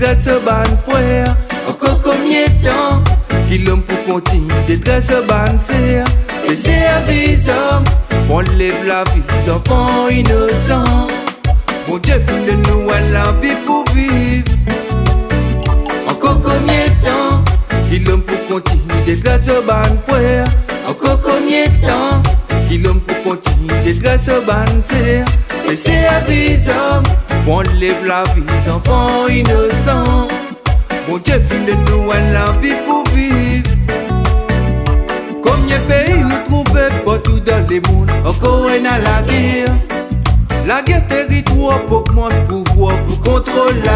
détresse ban frère. Encore combien de temps qu'il l'homme pour continuer détresse ban serre. Et c'est avis hommes, on lève la vie des enfants innocents. Bon Dieu fin de nous à la vie pour vivre. Encore combien de temps qu'il l'homme pour continuer détresse ban frère. Encore combien de temps qu'il l'homme pour continuer détresse ban serre. Et c'est avis hommes, on lève la vie des enfants innocents. Bon Dieu fin de nous à la vie pour vivre. Combien de pays nous trouvons partout dans le monde. Encore un à la guerre. La guerre territoire augmente pouvoir pour contrôler la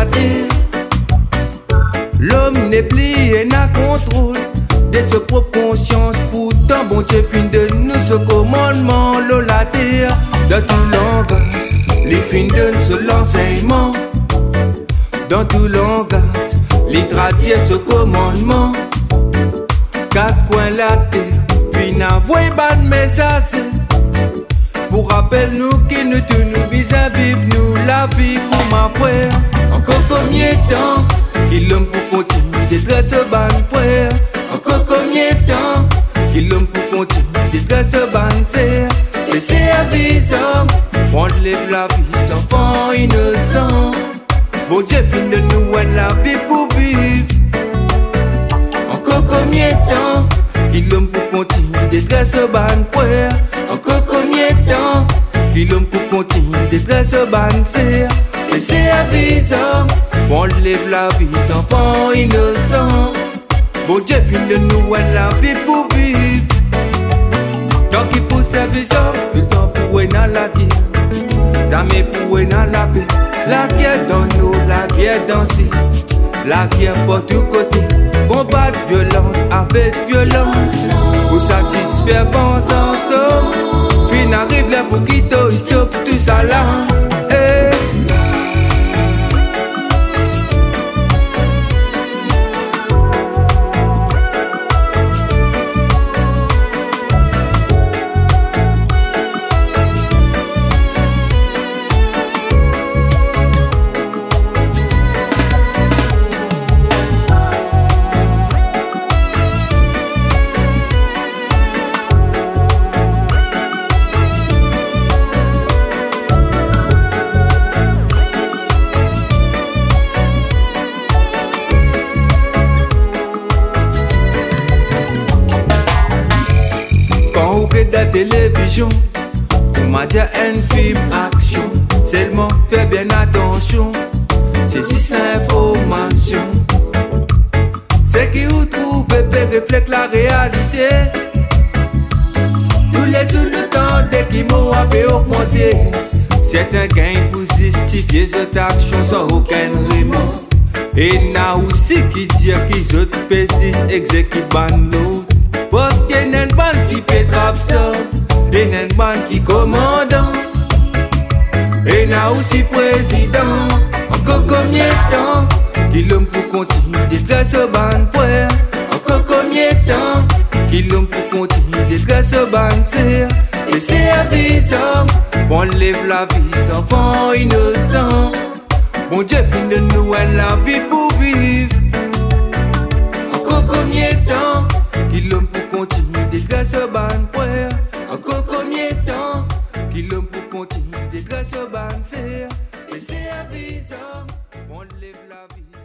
terre. L'homme n'est plus en contrôle de sa propre conscience. Pourtant bon Dieu fin de nous ce commandement la terre. Dans tout langage, les fins donnent ce l'enseignement. Dans tout langage, les traditions ce commandement. Quatre coins la terre, fin envoyer ban message. Pour rappel nous qui nous tenons à vivre nous la vie pour ma frère. Encore combien de temps qu'il l'homme pour continuer détresse ban frère. Encore combien de temps qu'il l'homme pour continuer détresse ban serre. Et c'est avis hommes, on lève la vie des enfants innocents. Bon Dieu fin de nous à la vie pour vivre. Encore combien de temps qu'il l'homme pour continuer détresse ban frère. Encore combien de temps qu'il l'homme pour continuer détresse ban serre. Et c'est avis hommes, on lève la vie des enfants innocents. Bon Dieu fin de nous à la vie pour vivre. Tant qu'il pousse avis hommes, le temps pour être dans la guerre. Jamais pour être dans la paix. La guerre dans nous, la guerre dans ci. La guerre pour tous côtés. Combattre violence avec violence. Pour satisfaire bons ensemble. Fin arrive là pour quitter, stop tout ça là. La télévision, on m'a dit un film action. Seulement fais bien attention, saisis l'information. C'est qui vous trouvez reflète la réalité. Tous les sous le temps dès qu'ils m'ont augmenté. Certains gagnent pour justifier cette action sans aucun remords. Et n'a aussi qui dit qu'ils autres persistent exécutent l'autre. Parce qu'il y a une bande qui pétrave ça, et une bande qui commandant, et il y a aussi président. Encore combien de temps qu'il l'homme pour continuer détresse ban frère. Encore combien de temps qu'il l'homme pour continuer détresse ban serre. Et c'est avis hommes, on lève la vie des enfants innocents. Bon Dieu fin de nous à la vie pour vivre. Encore combien de temps qu'il l'homme pour continuer détresse ban frère. Encore combien de temps qu'il l'homme pour continuer détresse ban serre. Et c'est avis hommes, on lève la vie.